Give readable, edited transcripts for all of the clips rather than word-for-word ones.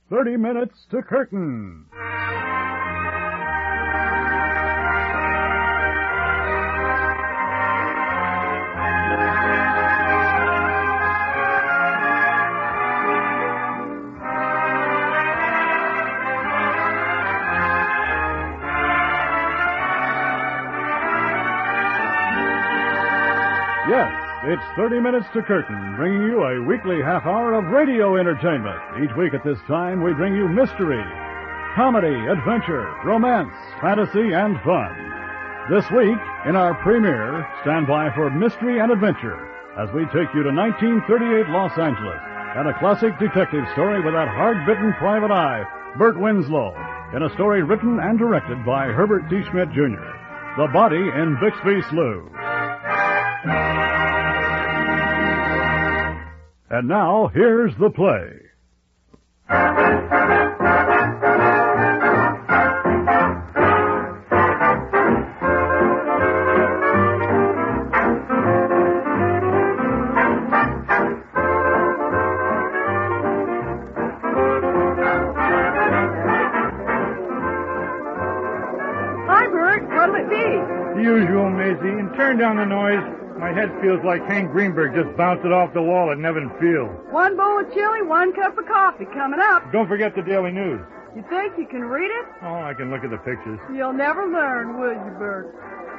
30 Minutes to Curtain. Yes, it's 30 Minutes to Curtain, bringing you a weekly half hour of radio entertainment. Each week at this time, we bring you mystery, comedy, adventure, romance, fantasy, and fun. This week, in our premiere, stand by for mystery and adventure as we take you to 1938 Los Angeles and a classic detective story with that hard-bitten private eye, Burt Winslow, in a story written and directed by Herbert T. Schmidt, Jr., The Body in Bixby Slough. And now, here's the play. Hi, Bert. What'll it be? The usual, Maisie. And turn down the noise. My head feels like Hank Greenberg just bounced it off the wall at Nevin Field. One bowl of chili, 1 cup of coffee coming up. Don't forget the Daily News. You think you can read it? Oh, I can look at the pictures. You'll never learn, will you, Bert?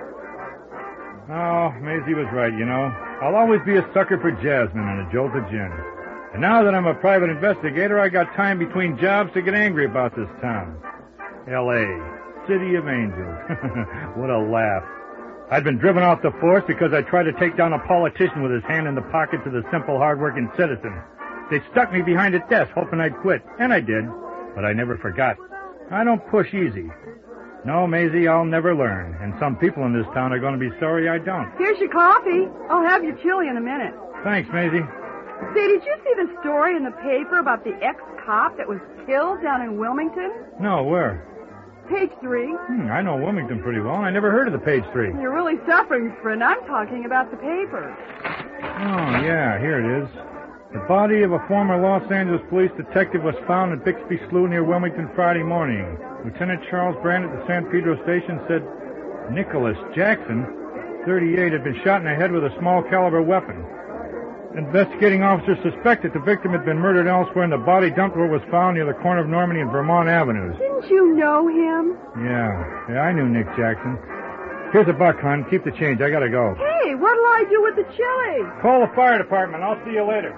Oh, Maisie was right, you know. I'll always be a sucker for Jasmine and a jolt of gin. And now that I'm a private investigator, I got time between jobs to get angry about this town. L.A., City of Angels. What a laugh. I'd been driven off the force because I tried to take down a politician with his hand in the pockets of the simple, hard-working citizen. They stuck me behind a desk hoping I'd quit, and I did. But I never forgot. I don't push easy. No, Maisie, I'll never learn. And some people in this town are going to be sorry I don't. Here's your coffee. I'll have your chili in a minute. Thanks, Maisie. Say, did you see the story in the paper about the ex-cop that was killed down in Wilmington? No, where? Page 3. I know Wilmington pretty well. I never heard of the Page 3. You're really suffering, friend. I'm talking about the paper. Oh, yeah, here it is. The body of a former Los Angeles police detective was found at Bixby Slough near Wilmington Friday morning. Lieutenant Charles Brand at the San Pedro station said Nicholas Jackson, 38, had been shot in the head with a small caliber weapon. Investigating officers suspected the victim had been murdered elsewhere, and the body dumped where it was found near the corner of Normandy and Vermont Avenues. Didn't you know him? Yeah, I knew Nick Jackson. Here's $1, hon. Keep the change. I gotta go. Hey, what'll I do with the chili? Call the fire department. I'll see you later.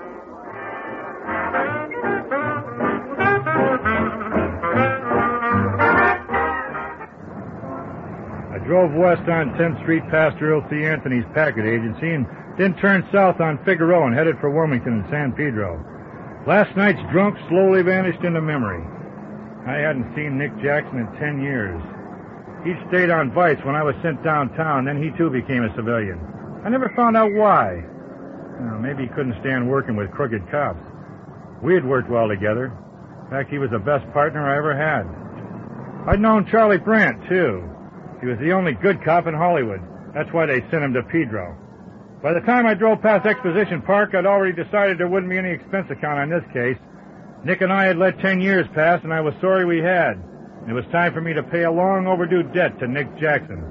I drove west on 10th Street past Earl C. Anthony's packet agency and then turned south on Figueroa and headed for Wilmington and San Pedro. Last night's drunk slowly vanished into memory. I hadn't seen Nick Jackson in 10 years. He stayed on Vice when I was sent downtown, then he too became a civilian. I never found out why. Maybe he couldn't stand working with crooked cops. We had worked well together. In fact, he was the best partner I ever had. I'd known Charlie Brandt, too. He was the only good cop in Hollywood. That's why they sent him to Pedro. By the time I drove past Exposition Park, I'd already decided there wouldn't be any expense account on this case. Nick and I had let 10 years pass, and I was sorry we had. It was time for me to pay a long overdue debt to Nick Jackson.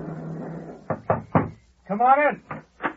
Come on in.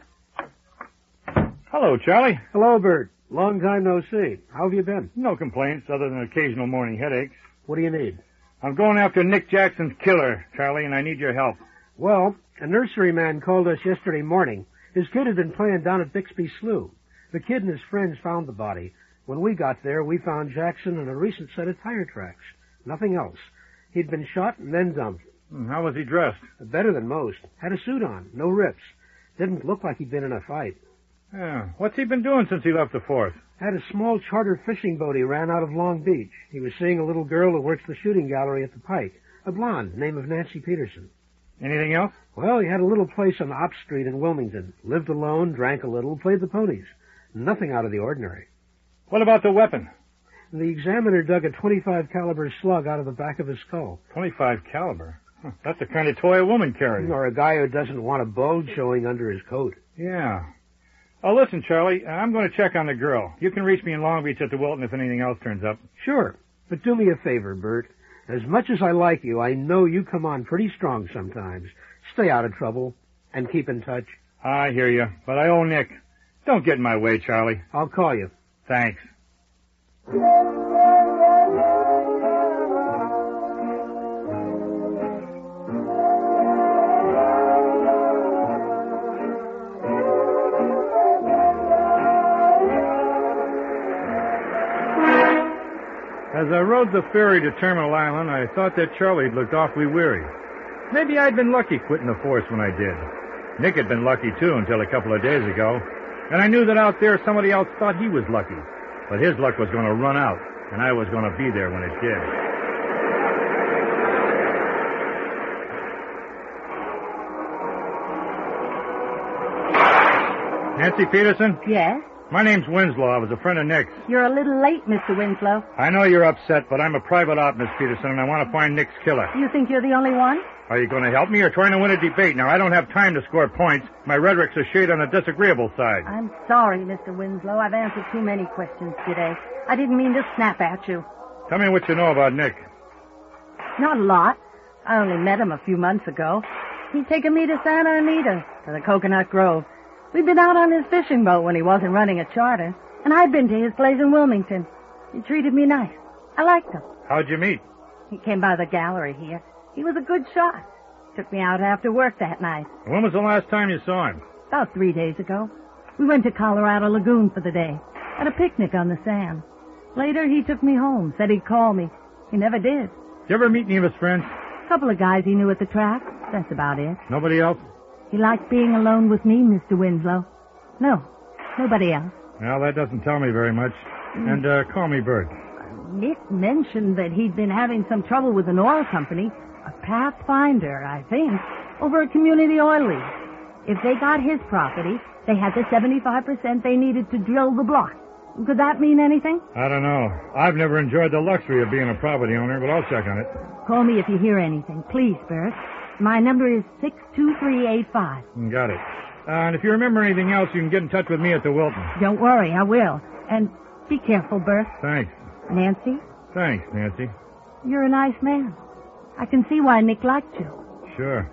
Hello, Charlie. Hello, Bert. Long time no see. How have you been? No complaints other than occasional morning headaches. What do you need? I'm going after Nick Jackson's killer, Charlie, and I need your help. Well, a nursery man called us yesterday morning. His kid had been playing down at Bixby Slough. The kid and his friends found the body. When we got there, we found Jackson in a recent set of tire tracks. Nothing else. He'd been shot and then dumped. How was he dressed? Better than most. Had a suit on. No rips. Didn't look like he'd been in a fight. Yeah. What's he been doing since he left the force? Had a small charter fishing boat he ran out of Long Beach. He was seeing a little girl who works the shooting gallery at the Pike. A blonde, name of Nancy Peterson. Anything else? Well, he had a little place on Opp Street in Wilmington. Lived alone, drank a little, played the ponies. Nothing out of the ordinary. What about the weapon? The examiner dug a .25 caliber slug out of the back of his skull. .25 caliber? That's the kind of toy a woman carries. Or a guy who doesn't want a bulge showing under his coat. Yeah. Oh, listen, Charlie, I'm going to check on the girl. You can reach me in Long Beach at the Wilton if anything else turns up. Sure. But do me a favor, Bert. As much as I like you, I know you come on pretty strong sometimes. Stay out of trouble and keep in touch. I hear you, but I owe Nick. Don't get in my way, Charlie. I'll call you. Thanks. As I rode the ferry to Terminal Island, I thought that Charlie had looked awfully weary. Maybe I'd been lucky quitting the force when I did. Nick had been lucky, too, until a couple of days ago. And I knew that out there somebody else thought he was lucky. But his luck was going to run out, and I was going to be there when it did. Nancy Peterson? Yes? My name's Winslow. I was a friend of Nick's. You're a little late, Mr. Winslow. I know you're upset, but I'm a private op, Miss Peterson, and I want to find Nick's killer. You think you're the only one? Are you going to help me or trying to win a debate? Now, I don't have time to score points. My rhetoric's a shade on the disagreeable side. I'm sorry, Mr. Winslow. I've answered too many questions today. I didn't mean to snap at you. Tell me what you know about Nick. Not a lot. I only met him a few months ago. He'd taken me to Santa Anita, to the Coconut Grove. We'd been out on his fishing boat when he wasn't running a charter, and I'd been to his place in Wilmington. He treated me nice. I liked him. How'd you meet? He came by the gallery here. He was a good shot. Took me out after work that night. When was the last time you saw him? About 3 days ago. We went to Colorado Lagoon for the day. Had a picnic on the sand. Later, he took me home, said he'd call me. He never did. You ever meet any of his friends? A couple of guys he knew at the track. That's about it. Nobody else? He liked being alone with me, Mr. Winslow. No, nobody else. Well, that doesn't tell me very much. And call me Bert. Nick mentioned that he'd been having some trouble with an oil company, a Pathfinder, I think, over a community oil lease. If they got his property, they had the 75% they needed to drill the block. Could that mean anything? I don't know. I've never enjoyed the luxury of being a property owner, but I'll check on it. Call me if you hear anything. Please, Bert. My number is 62385. Got it. And if you remember anything else, you can get in touch with me at the Wilton. Don't worry, I will. And be careful, Bert. Thanks. Nancy? Thanks, Nancy. You're a nice man. I can see why Nick liked you. Sure.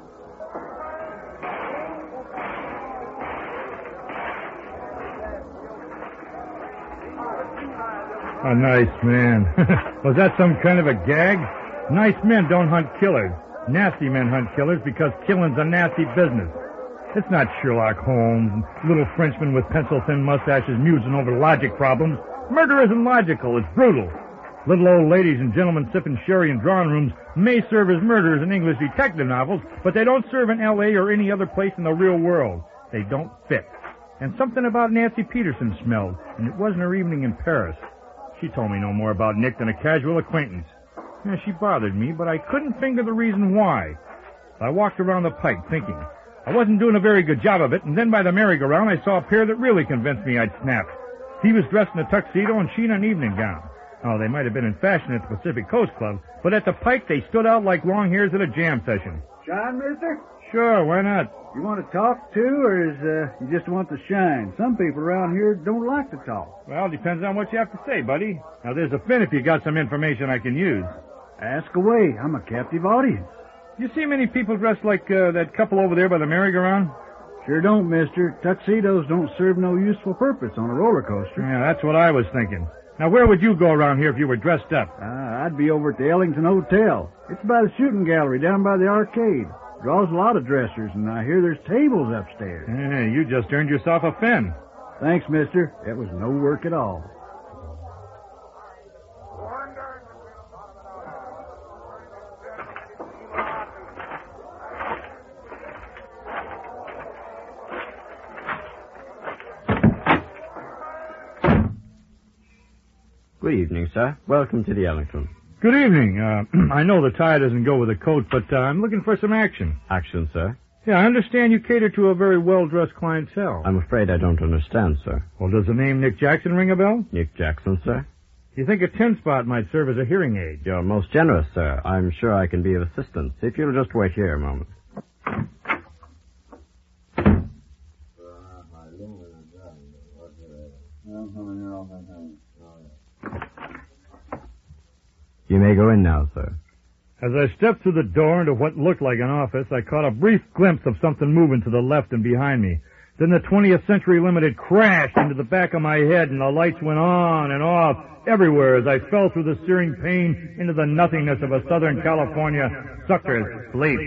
A nice man. Was that some kind of a gag? Nice men don't hunt killers. Nasty men hunt killers because killing's a nasty business. It's not Sherlock Holmes, little Frenchmen with pencil-thin mustaches musing over logic problems. Murder isn't logical, it's brutal. Little old ladies and gentlemen sipping sherry in drawing rooms may serve as murderers in English detective novels, but they don't serve in L.A. or any other place in the real world. They don't fit. And something about Nancy Peterson smelled, and it wasn't her evening in Paris. She told me no more about Nick than a casual acquaintance. Yeah, she bothered me, but I couldn't think of the reason why. I walked around the pike thinking. I wasn't doing a very good job of it, and then by the merry-go-round I saw a pair that really convinced me I'd snapped. He was dressed in a tuxedo and she in an evening gown. Oh, they might have been in fashion at the Pacific Coast Club, but at the pike they stood out like long hairs at a jam session. Shine, mister? Sure, why not? You want to talk, too, or you just want to shine? Some people around here don't like to talk. Well, depends on what you have to say, buddy. Now, there's a fin if you got some information I can use. Ask away. I'm a captive audience. You see many people dressed like that couple over there by the merry-go-round? Sure don't, mister. Tuxedos don't serve no useful purpose on a roller coaster. Yeah, that's what I was thinking. Now, where would you go around here if you were dressed up? I'd be over at the Ellington Hotel. It's by the shooting gallery down by the arcade. Draws a lot of dressers, and I hear there's tables upstairs. Yeah, you just earned yourself a fin. Thanks, mister. That was no work at all. Good evening, sir. Welcome to the Ellington. Good evening. I know the tie doesn't go with the coat, but I'm looking for some action. Action, sir? Yeah, I understand you cater to a very well-dressed clientele. I'm afraid I don't understand, sir. Well, does the name Nick Jackson ring a bell? Nick Jackson, sir? You think a 10-spot might serve as a hearing aid? You're most generous, sir. I'm sure I can be of assistance. If you'll just wait here a moment. You may go in now, sir. As I stepped through the door into what looked like an office, I caught a brief glimpse of something moving to the left and behind me. Then the 20th Century Limited crashed into the back of my head, and the lights went on and off everywhere as I fell through the searing pain into the nothingness of a Southern California sucker's sleep.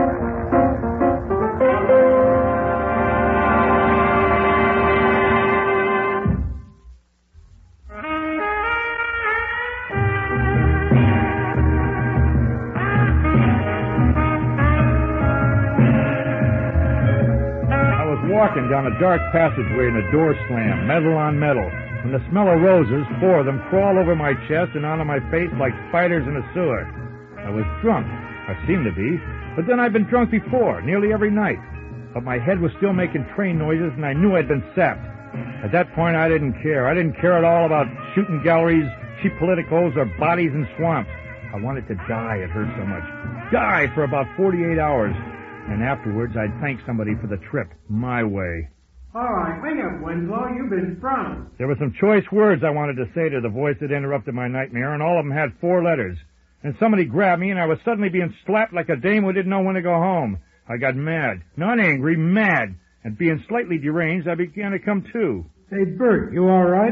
Walking down a dark passageway and a door slammed, metal on metal. When the smell of roses, 4 of them, crawled over my chest and onto my face like spiders in a sewer. I was drunk. I seemed to be. But then I'd been drunk before, nearly every night. But my head was still making train noises, and I knew I'd been sapped. At that point, I didn't care. I didn't care at all about shooting galleries, cheap politicos, or bodies in swamps. I wanted to die. It hurt so much. Die for about 48 hours. And afterwards, I'd thank somebody for the trip, my way. All right, wake up, Winslow. You've been sprung. There were some choice words I wanted to say to the voice that interrupted my nightmare, and all of them had 4 letters. And somebody grabbed me, and I was suddenly being slapped like a dame who didn't know when to go home. I got mad. Not angry, mad. And being slightly deranged, I began to come to. Hey, Bert, you all right?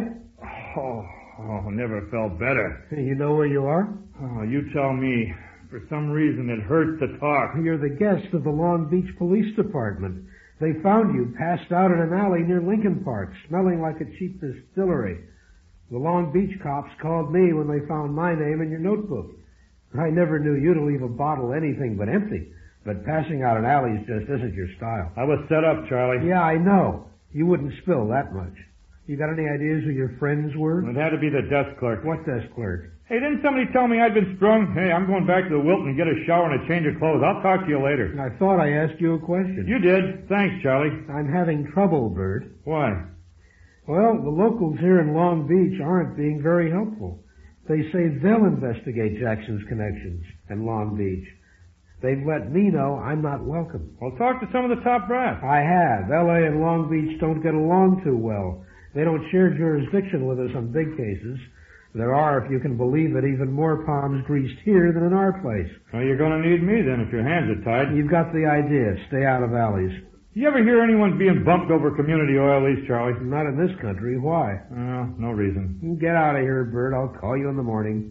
Oh, never felt better. You know where you are? Oh, you tell me. For some reason, it hurts to talk. You're the guest of the Long Beach Police Department. They found you passed out in an alley near Lincoln Park, smelling like a cheap distillery. The Long Beach cops called me when they found my name in your notebook. I never knew you to leave a bottle anything but empty, but passing out in alleys just isn't your style. I was set up, Charlie. Yeah, I know. You wouldn't spill that much. You got any ideas who your friends were? It had to be the desk clerk. What desk clerk? Hey, didn't somebody tell me I'd been sprung? Hey, I'm going back to the Wilton and get a shower and a change of clothes. I'll talk to you later. I thought I asked you a question. You did. Thanks, Charlie. I'm having trouble, Bert. Why? Well, the locals here in Long Beach aren't being very helpful. They say they'll investigate Jackson's connections in Long Beach. They've let me know I'm not welcome. Well, talk to some of the top brass. I have. L.A. and Long Beach don't get along too well. They don't share jurisdiction with us on big cases. There are, if you can believe it, even more palms greased here than in our place. Well, you're going to need me then if your hands are tied. You've got the idea. Stay out of alleys. You ever hear anyone being bumped over community oil lease, Charlie? Not in this country. Why? No reason. Get out of here, Bert. I'll call you in the morning.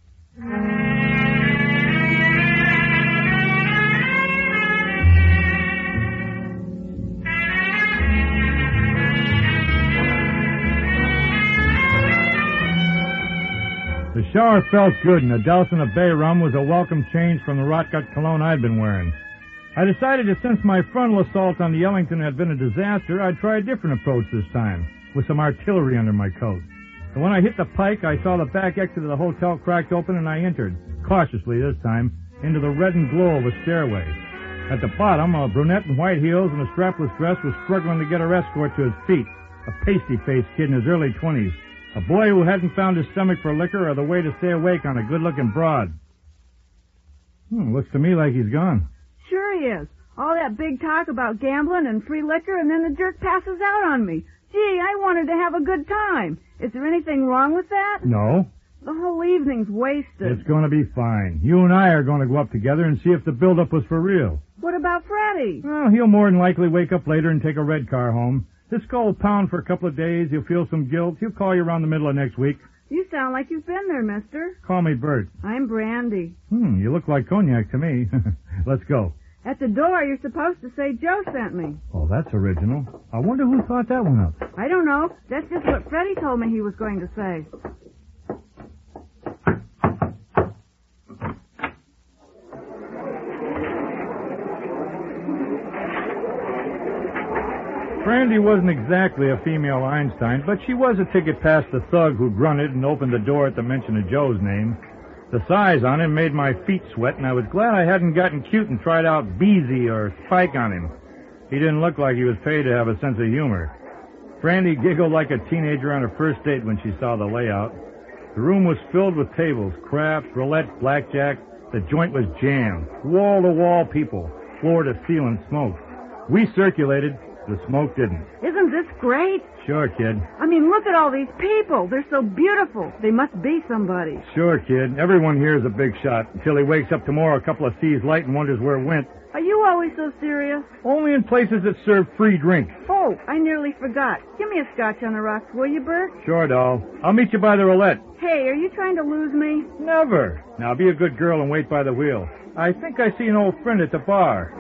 The shower felt good, and a dousing of bay rum was a welcome change from the rot-gut cologne I'd been wearing. I decided that since my frontal assault on the Ellington had been a disaster, I'd try a different approach this time, with some artillery under my coat. And when I hit the pike, I saw the back exit of the hotel cracked open, and I entered, cautiously this time, into the reddened glow of a stairway. At the bottom, a brunette in white heels and a strapless dress was struggling to get her escort to his feet, a pasty-faced kid in his early 20s. A boy who hadn't found his stomach for liquor or the way to stay awake on a good-looking broad. Looks to me like he's gone. Sure he is. All that big talk about gambling and free liquor, and then the jerk passes out on me. Gee, I wanted to have a good time. Is there anything wrong with that? No. The whole evening's wasted. It's going to be fine. You and I are going to go up together and see if the build-up was for real. What about Freddie? Well, he'll more than likely wake up later and take a red car home. This skull pound for a couple of days. He'll feel some guilt. He'll call you around the middle of next week. You sound like you've been there, mister. Call me Bert. I'm Brandy. You look like cognac to me. Let's go. At the door, you're supposed to say Joe sent me. Oh, that's original. I wonder who thought that one up. I don't know. That's just what Freddie told me he was going to say. Brandy wasn't exactly a female Einstein, but she was a ticket past the thug who grunted and opened the door at the mention of Joe's name. The size on him made my feet sweat, and I was glad I hadn't gotten cute and tried out Beezy or Spike on him. He didn't look like he was paid to have a sense of humor. Brandy giggled like a teenager on her first date when she saw the layout. The room was filled with tables, craps, roulette, blackjack. The joint was jammed. Wall-to-wall people, floor-to-ceiling smoke. We circulated, The smoke didn't. Isn't this great? Sure, kid. I mean, look at all these people. They're so beautiful. They must be somebody. Sure, kid. Everyone here is a big shot until he wakes up tomorrow a couple of seas light and wonders where it went. Are you always so serious? Only in places that serve free drink. Oh, I nearly forgot. Give me a scotch on the rocks, will you, Bert? Sure, doll. I'll meet you by the roulette. Hey, are you trying to lose me? Never. Now, be a good girl and wait by the wheel. I think I see an old friend at the bar.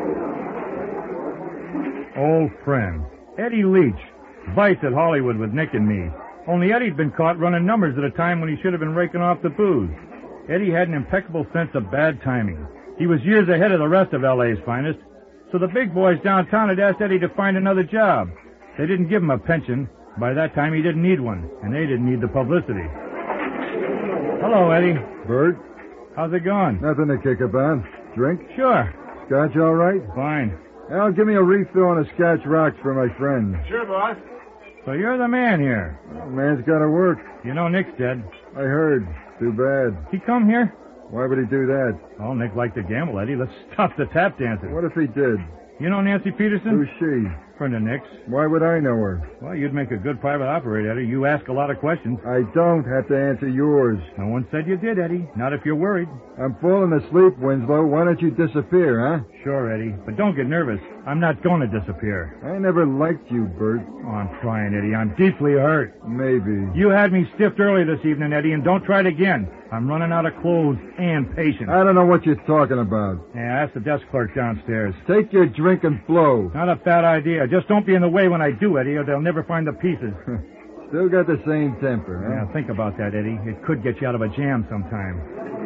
Old friend. Eddie Leach. Vice at Hollywood with Nick and me. Only Eddie'd been caught running numbers at a time when he should have been raking off the booze. Eddie had an impeccable sense of bad timing. He was years ahead of the rest of L.A.'s finest. So the big boys downtown had asked Eddie to find another job. They didn't give him a pension. By that time, he didn't need one, and they didn't need the publicity. Hello, Eddie. Bert? How's it going? Nothing to kick about. Drink? Sure. Scotch all right? Fine. Al, give me a refill on a Scotch rocks for my friend. Sure, boss. So you're the man here. Well, man's got to work. You know Nick's dead. I heard. Too bad. He come here? Why would he do that? Oh, Nick liked to gamble, Eddie. Let's stop the tap dancing. What if he did? You know Nancy Peterson? Who's she? Friend of Nick's. Why would I know her? Well, you'd make a good private operator, Eddie. You ask a lot of questions. I don't have to answer yours. No one said you did, Eddie. Not if you're worried. I'm falling asleep, Winslow. Why don't you disappear, huh? Sure, Eddie. But don't get nervous. I'm not going to disappear. I never liked you, Bert. Oh, I'm trying, Eddie. I'm deeply hurt. Maybe. You had me stiffed early this evening, Eddie, and don't try it again. I'm running out of clothes and patience. I don't know what you're talking about. Yeah, ask the desk clerk downstairs. Take your drink and flow. Not a bad idea. Just don't be in the way when I do, Eddie, or they'll never find the pieces. Still got the same temper, huh? Yeah, think about that, Eddie. It could get you out of a jam sometime.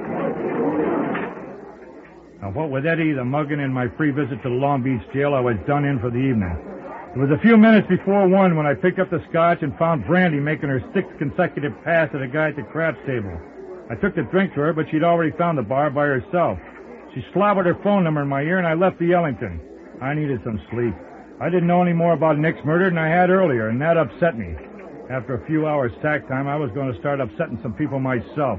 Now, what with Eddie, the mugging, and my free visit to the Long Beach jail, I was done in for the evening. It was a few minutes before 1 when I picked up the scotch and found Brandy making her 6th consecutive pass at a guy at the craps table. I took the drink to her, but she'd already found the bar by herself. She slobbered her phone number in my ear, and I left the Ellington. I needed some sleep. I didn't know any more about Nick's murder than I had earlier, and that upset me. After a few hours sack time, I was going to start upsetting some people myself.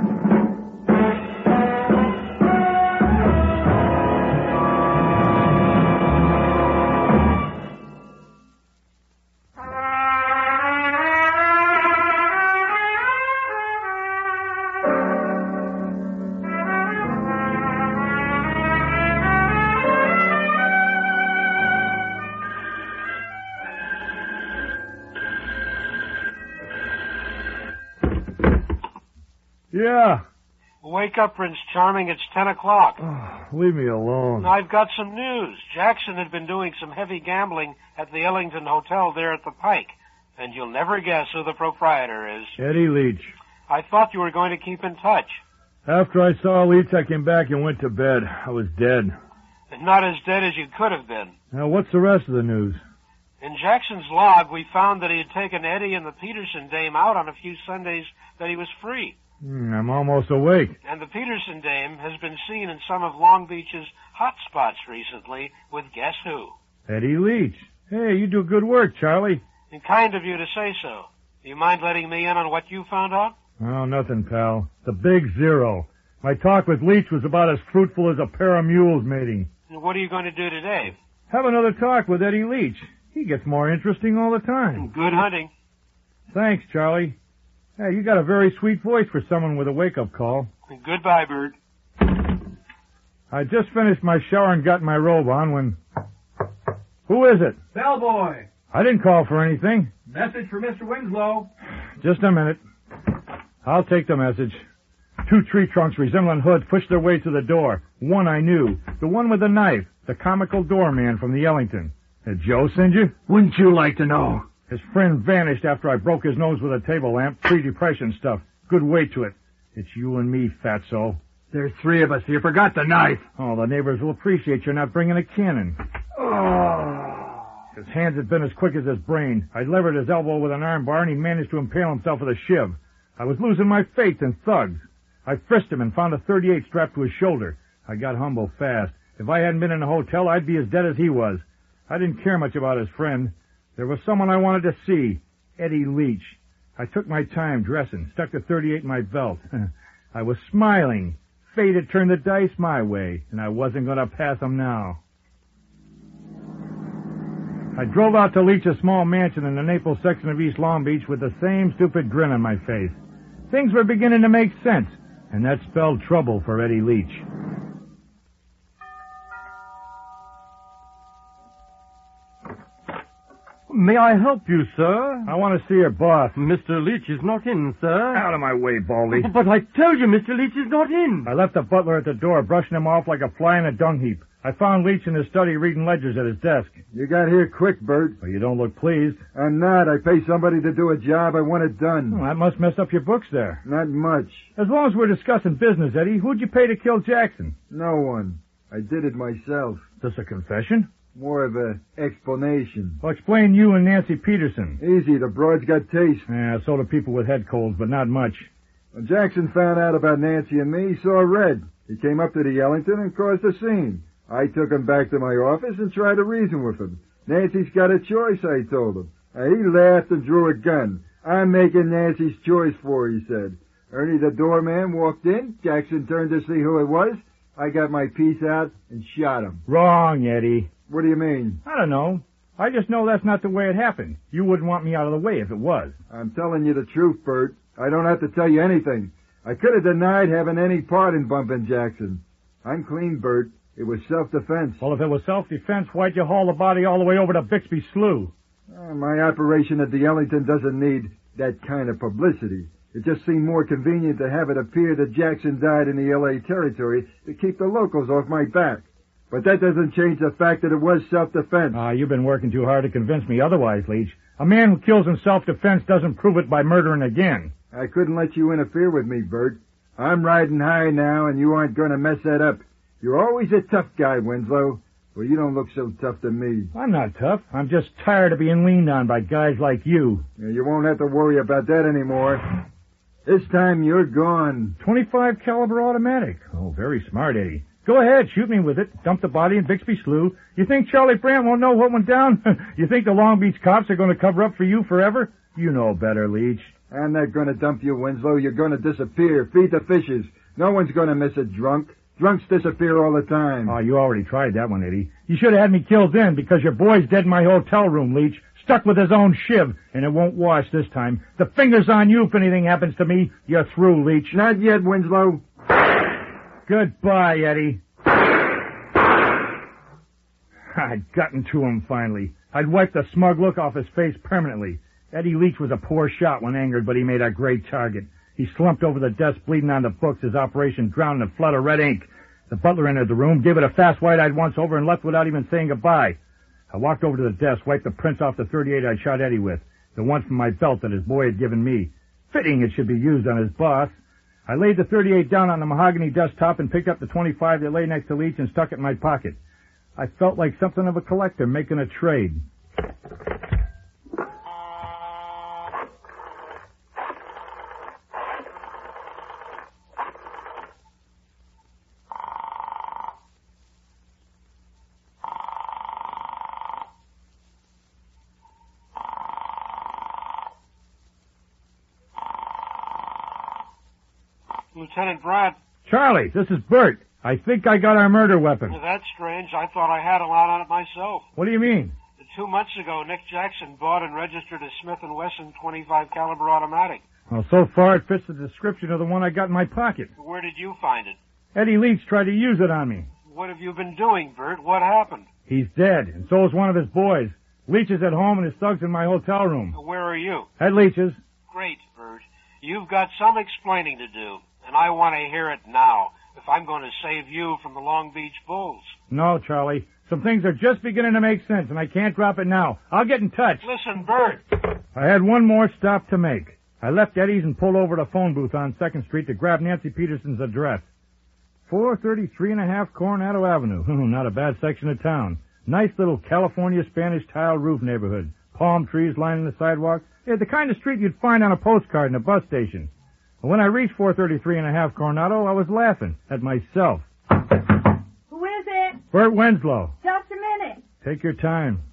Yeah. Wake up, Prince Charming. It's 10 o'clock. Oh, leave me alone. I've got some news. Jackson had been doing some heavy gambling at the Ellington Hotel there at the Pike. And you'll never guess who the proprietor is. Eddie Leach. I thought you were going to keep in touch. After I saw Leach, I came back and went to bed. I was dead. And not as dead as you could have been. Now, what's the rest of the news? In Jackson's log, we found that he had taken Eddie and the Peterson dame out on a few Sundays that he was free. I'm almost awake. And the Peterson dame has been seen in some of Long Beach's hot spots recently with guess who? Eddie Leach. Hey, you do good work, Charlie. And kind of you to say so. Do you mind letting me in on what you found out? Oh, nothing, pal. The big zero. My talk with Leach was about as fruitful as a pair of mules mating. And what are you going to do today? Have another talk with Eddie Leach. He gets more interesting all the time. Good hunting. Thanks, Charlie. Hey, you got a very sweet voice for someone with a wake-up call. Goodbye, Bert. I just finished my shower and got my robe on when... Who is it? Bellboy. I didn't call for anything. Message for Mr. Winslow. Just a minute. I'll take the message. 2 tree trunks resembling hoods pushed their way to the door. One I knew. The one with the knife. The comical doorman from the Ellington. Did Joe send you? Wouldn't you like to know? His friend vanished after I broke his nose with a table lamp. Pre-depression stuff. Good weight to it. It's you and me, fatso. There's 3 of us. You forgot the knife. Oh, the neighbors will appreciate your not bringing a cannon. Oh. His hands had been as quick as his brain. I levered his elbow with an arm bar, and he managed to impale himself with a shiv. I was losing my faith in thugs. I frisked him and found a .38 strapped to his shoulder. I got humble fast. If I hadn't been in the hotel, I'd be as dead as he was. I didn't care much about his friend. There was someone I wanted to see, Eddie Leach. I took my time dressing, stuck the .38 in my belt. I was smiling. Fate had turned the dice my way, and I wasn't going to pass them now. I drove out to Leach's small mansion in the Naples section of East Long Beach with the same stupid grin on my face. Things were beginning to make sense, and that spelled trouble for Eddie Leach. May I help you, sir? I want to see your boss. Mr. Leach is not in, sir. Out of my way, Baldy. But I tell you, Mr. Leach is not in. I left the butler at the door, brushing him off like a fly in a dung heap. I found Leach in his study reading ledgers at his desk. You got here quick, Bert. Well, you don't look pleased. I'm not. I pay somebody to do a job. I want it done. Well, that must mess up your books there. Not much. As long as we're discussing business, Eddie, who'd you pay to kill Jackson? No one. I did it myself. Is this a confession? More of a explanation. Well, explain you and Nancy Peterson. Easy. The broad's got taste. Yeah, so do people with head colds, but not much. When Jackson found out about Nancy and me, he saw red. He came up to the Ellington and caused a scene. I took him back to my office and tried to reason with him. Nancy's got a choice, I told him. He laughed and drew a gun. I'm making Nancy's choice for her, he said. Ernie, the doorman, walked in. Jackson turned to see who it was. I got my piece out and shot him. Wrong, Eddie. What do you mean? I don't know. I just know that's not the way it happened. You wouldn't want me out of the way if it was. I'm telling you the truth, Bert. I don't have to tell you anything. I could have denied having any part in bumping Jackson. I'm clean, Bert. It was self-defense. Well, if it was self-defense, why'd you haul the body all the way over to Bixby Slough? My operation at the Ellington doesn't need that kind of publicity. It just seemed more convenient to have it appear that Jackson died in the L.A. territory to keep the locals off my back. But that doesn't change the fact that it was self-defense. You've been working too hard to convince me otherwise, Leach. A man who kills in self-defense doesn't prove it by murdering again. I couldn't let you interfere with me, Bert. I'm riding high now, and you aren't going to mess that up. You're always a tough guy, Winslow. Well, you don't look so tough to me. I'm not tough. I'm just tired of being leaned on by guys like you. You won't have to worry about that anymore. This time you're gone. 25 caliber automatic. Oh, very smart, Eddie. Go ahead, shoot me with it. Dump the body in Bixby Slough. You think Charlie Brandt won't know what went down? You think the Long Beach cops are going to cover up for you forever? You know better, Leach. I'm not going to dump you, Winslow. You're going to disappear. Feed the fishes. No one's going to miss a drunk. Drunks disappear all the time. Oh, you already tried that one, Eddie. You should have had me killed then because your boy's dead in my hotel room, Leach. Stuck with his own shiv, and it won't wash this time. The finger's on you if anything happens to me. You're through, Leach. Not yet, Winslow. Goodbye, Eddie. I'd gotten to him finally. I'd wiped the smug look off his face permanently. Eddie Leach was a poor shot when angered, but he made a great target. He slumped over the desk, bleeding on the books, his operation drowned in a flood of red ink. The butler entered the room, gave it a fast wide-eyed once-over, and left without even saying goodbye. I walked over to the desk, wiped the prints off the .38 I'd shot Eddie with, the one from my belt that his boy had given me. Fitting it should be used on his boss. I laid the .38 down on the mahogany desktop and picked up the .25 that lay next to Leach and stuck it in my pocket. I felt like something of a collector making a trade. Lieutenant Brandt. Charlie, this is Bert. I think I got our murder weapon. Well, that's strange. I thought I had a lot on it myself. What do you mean? 2 months ago, Nick Jackson bought and registered a Smith & Wesson .25 caliber automatic. Well, so far it fits the description of the one I got in my pocket. Where did you find it? Eddie Leach tried to use it on me. What have you been doing, Bert? What happened? He's dead, and so is one of his boys. Leach is at home and his thug's in my hotel room. Where are you? At Leach's. Great, Bert. You've got some explaining to do, and I want to hear it now, if I'm going to save you from the Long Beach Bulls. No, Charlie. Some things are just beginning to make sense, and I can't drop it now. I'll get in touch. Listen, Bert. I had one more stop to make. I left Eddie's and pulled over to a phone booth on 2nd Street to grab Nancy Peterson's address. 433.5 Coronado Avenue. Not a bad section of town. Nice little California Spanish tile roof neighborhood. Palm trees lining the sidewalk. Yeah, the kind of street you'd find on a postcard in a bus station. When I reached 433.5 Coronado, I was laughing at myself. Who is it? Bert Winslow. Just a minute. Take your time.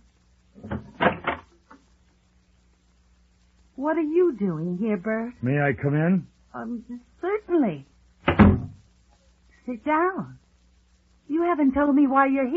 What are you doing here, Bert? May I come in? Certainly. Sit down. You haven't told me why you're here.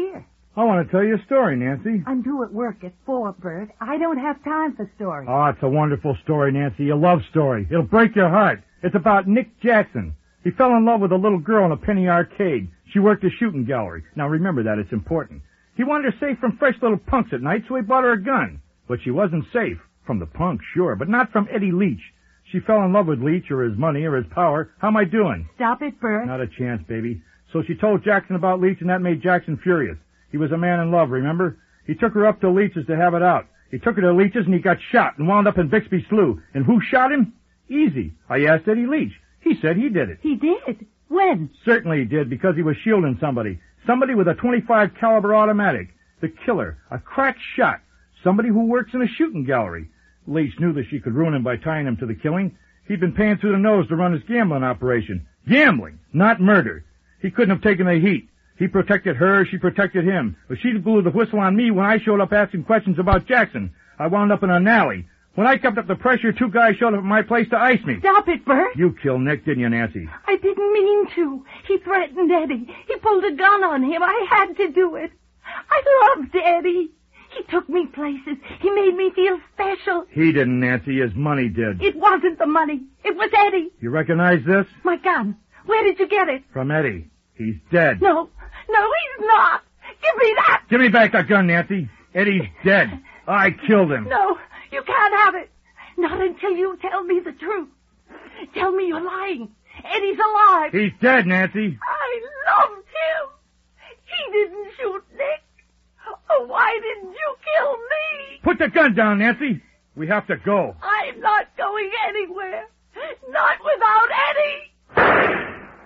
I want to tell you a story, Nancy. I'm due at work at 4, Bert. I don't have time for stories. Oh, it's a wonderful story, Nancy. A love story. It'll break your heart. It's about Nick Jackson. He fell in love with a little girl in a penny arcade. She worked a shooting gallery. Now remember that, it's important. He wanted her safe from fresh little punks at night, so he bought her a gun. But she wasn't safe. From the punks, sure, but not from Eddie Leach. She fell in love with Leach, or his money, or his power. How am I doing? Stop it, Bert. Not a chance, baby. So she told Jackson about Leach, and that made Jackson furious. He was a man in love, remember? He took her up to Leach's to have it out. He took her to Leach's, and he got shot and wound up in Bixby Slough. And who shot him? Easy. I asked Eddie Leach. He said he did it. He did? When? Certainly he did, because he was shielding somebody. Somebody with a .25 caliber automatic. The killer. A crack shot. Somebody who works in a shooting gallery. Leach knew that she could ruin him by tying him to the killing. He'd been paying through the nose to run his gambling operation. Gambling, not murder. He couldn't have taken the heat. He protected her, she protected him. But she blew the whistle on me when I showed up asking questions about Jackson. I wound up in an alley. When I kept up the pressure, 2 guys showed up at my place to ice me. Stop it, Bert. You killed Nick, didn't you, Nancy? I didn't mean to. He threatened Eddie. He pulled a gun on him. I had to do it. I loved Eddie. He took me places. He made me feel special. He didn't, Nancy. His money did. It wasn't the money. It was Eddie. You recognize this? My gun. Where did you get it? From Eddie. He's dead. No, he's not. Give me that. Give me back that gun, Nancy. Eddie's dead. I killed him. No, you can't have it. Not until you tell me the truth. Tell me you're lying. Eddie's alive. He's dead, Nancy. I loved him. He didn't shoot Nick. Oh, why didn't you kill me? Put the gun down, Nancy. We have to go. I'm not going anywhere. Not without Eddie.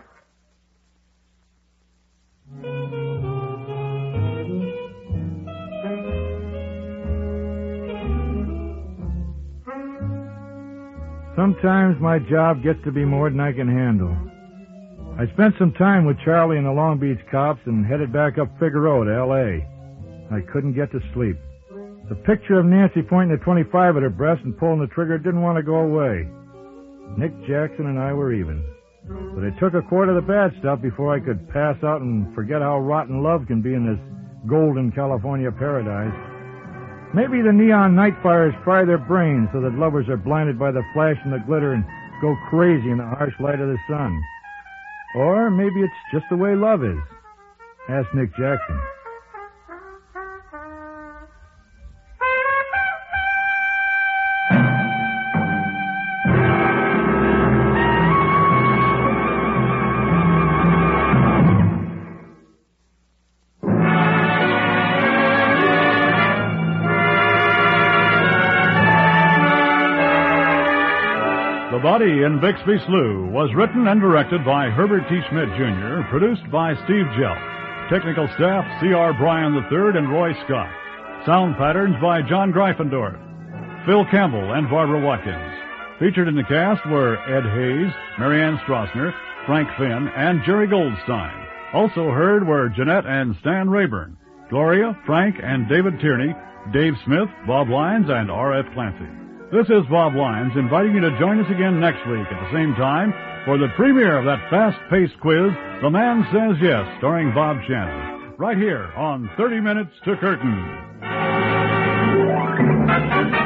Sometimes my job gets to be more than I can handle. I spent some time with Charlie and the Long Beach cops and headed back up Figueroa to L.A. I couldn't get to sleep. The picture of Nancy pointing the .25 at her breast and pulling the trigger didn't want to go away. Nick Jackson and I were even. But it took a quart of the bad stuff before I could pass out and forget how rotten love can be in this golden California paradise. Maybe the neon night fires fry their brains so that lovers are blinded by the flash and the glitter and go crazy in the harsh light of the sun. Or maybe it's just the way love is. Ask Nick Jackson. The Body in Bixby Slough was written and directed by Herbert T. Schmidt, Jr., produced by Steve Jelf. Technical staff, C.R. Bryan III and Roy Scott. Sound patterns by John Greifendorf. Phil Campbell and Barbara Watkins. Featured in the cast were Ed Hayes, Marianne Strassner, Frank Finn, and Jerry Goldstein. Also heard were Jeanette and Stan Rayburn, Gloria, Frank, and David Tierney, Dave Smith, Bob Lyons, and R.F. Clancy. This is Bob Lyons inviting you to join us again next week at the same time for the premiere of that fast-paced quiz, The Man Says Yes, starring Bob Shannon, right here on 30 Minutes to Curtain.